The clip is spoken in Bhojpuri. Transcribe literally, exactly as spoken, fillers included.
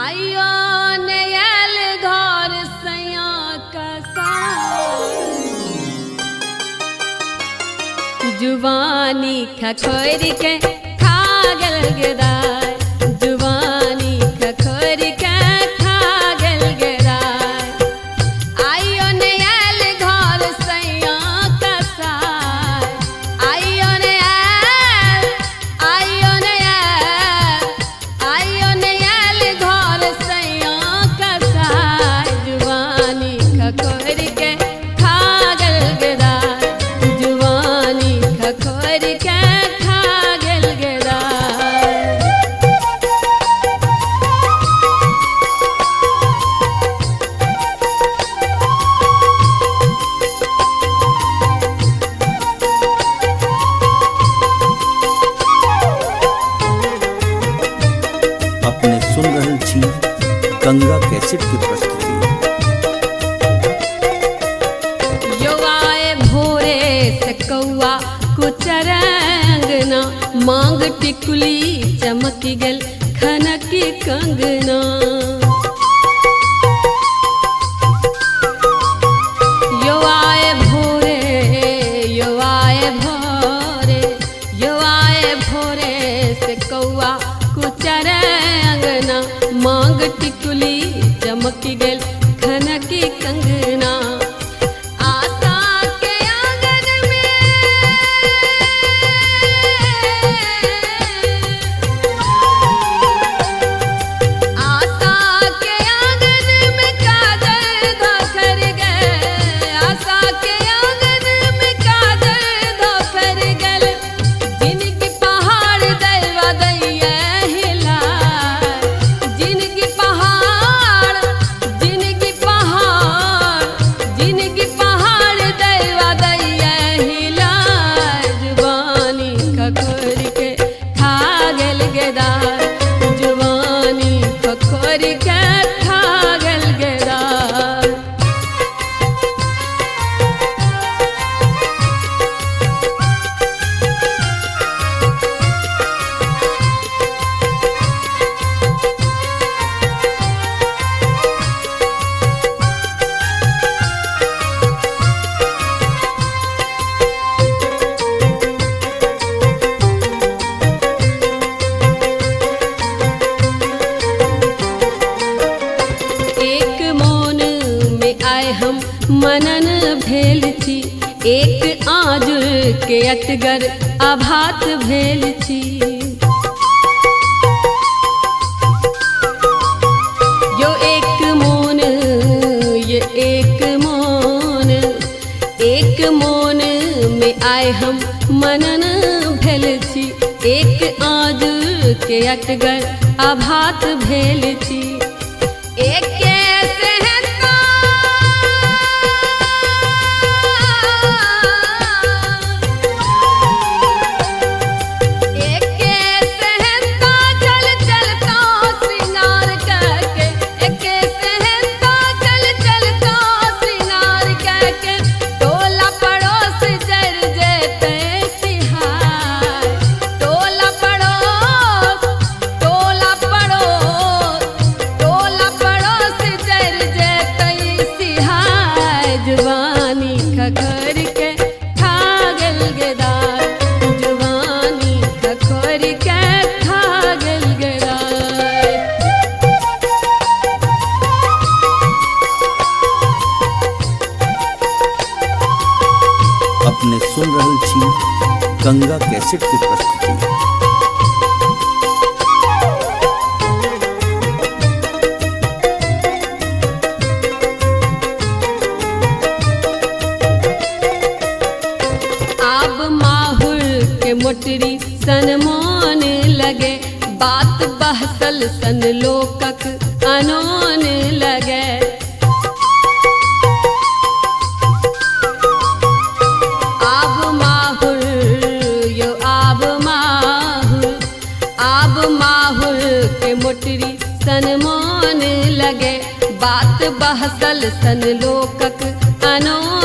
आइयो नयल घर सैया कसा जुबानी खखोर के खा गल गदाय जुबानी खखोर के खा गल गदाय आइयो नयल घर सैया कसा आइयो नयल आइयो नयल आइयो नयल घर सैया कसा जुबानी खखोर के खा गल गदाय जुबानी खखोर के खा गल गदाय। अपने सुन रहल छी गंगा कैसेट की प्रस्तुति। यो आए भोरे से कौआ कुचरंगना मांग टिकुली चमकी गल खनकी कंगना यो आए भोरे यो आए भोरे यो आए भोरे से कौआ कुचरंगना मांग टिकुली चमकी गल खनकी कंगना आशा के आंगन में आशा के आंगन में काजल धोकर गए आशा के आंगन में काजल धोकर गल जिनकी पहाड़ दैवा दैया हिला जिनकी पहाड़ जिनकी पहाड़ जिनकी पहाड़ दैवा दैया हिला जुबानी खखोर के खा गल गदाय जुबानी खखोर के खा गल गदाय। एक मौन में आए हम मनन भेल छी एक आजुर के अटगर आभात भेल छी यो एक मौन ये एक मौन एक मौन में आए हम मनन भेल छी एक आजुर के अटगर आभात भेल छी एक सहता एक सहता चल चलता श्रृंगार करके एक सहता चल चलता श्रृंगार करके टोला पड़ोस जर जेते सिहार टोला पड़ोस टोला पड़ोस टोला पड़ोस जर जेते सिहार जुबानी खखोर के खा गल गदाय जुबानी खखोर के खा गल गदाय। अपने सुन रहल छी गंगा कैसेट की प्रस्तुति। आब माहुर के मोटरी सनमान लगे बात बहसल सन लोकक अनोन लगे आब माहुर यो आब माहुर आब माहुर के मोटरी सनमान लगे बात बहसल सन लोकक अनोन